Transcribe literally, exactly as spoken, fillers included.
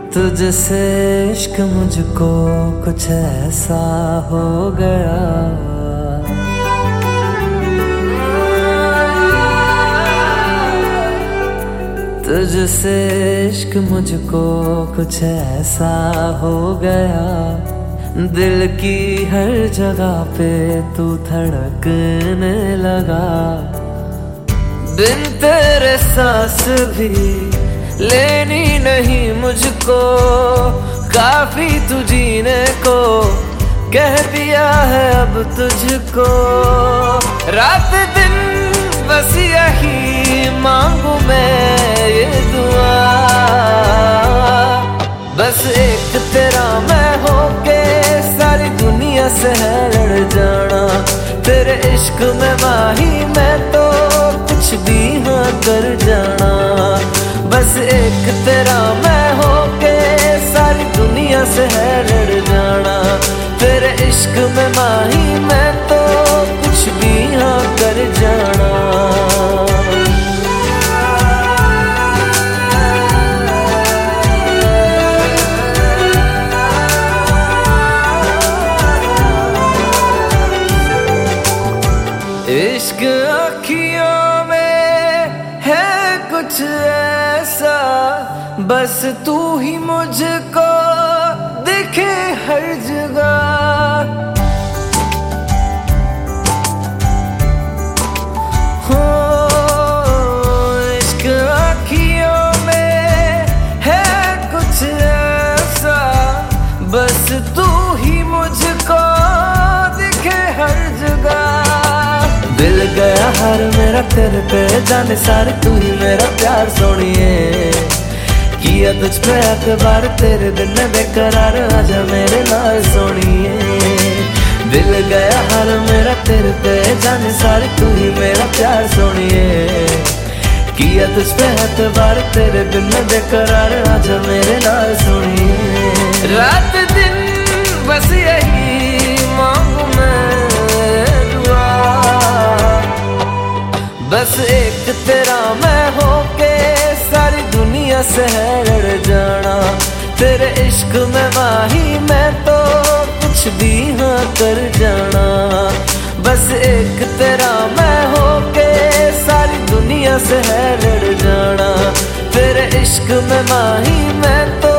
तुझसे इश्क मुझको कुछ ऐसा हो गया, तुझसे इश्क मुझको कुछ ऐसा हो गया। दिल की हर जगह पे तू धड़कने लगा, बिन तेरे सांस भी लेनी नहीं मुझको, काफी तू जीने को कह दिया है अब तुझको। रात दिन बस यही मांगू मैं ये दुआ, बस एक तेरा मैं होके सारी दुनिया से है लड़ जाना। तेरे इश्क में माही मैं तो कुछ भी हाँ कर जाना, बस एक तेरा मैं होके सारी दुनिया से है लड़ जाना। तेरे इश्क में माही मैं तो कुछ भी हाँ कर जाना। इश्क अखियों में है कुछ ऐसा, बस तू ही मुझको दिखे हर जगह। हो इश्क अखियों में है कुछ ऐसा, बस तू ही मुझको दिखे हर जगह। दिल गया हर मेरा तेरे पे जाने सारे, तू ही मेरा प्यार सोनिए। किया तुझ पे अखबार तेरे दिन बेकरार, आजा मेरे नाल सोनिए। दिल गया हर मेरा तेरे पे जाने सारे, तू ही मेरा प्यार सोनिए। किया तुझ पे अखबार तेरे दिन बेकरार, आजा मेरे नाल सोनिए। रात दिन बस यही मांगू मैं दुआ, बस एक तेरा मैं होके सारी दुनिया से है लड़ जाना। तेरे इश्क में माही मैं तो कुछ भी हाँ कर जाना, बस एक तेरा मैं होके सारी दुनिया से है लड़ जाना। तेरे इश्क में माही मैं तो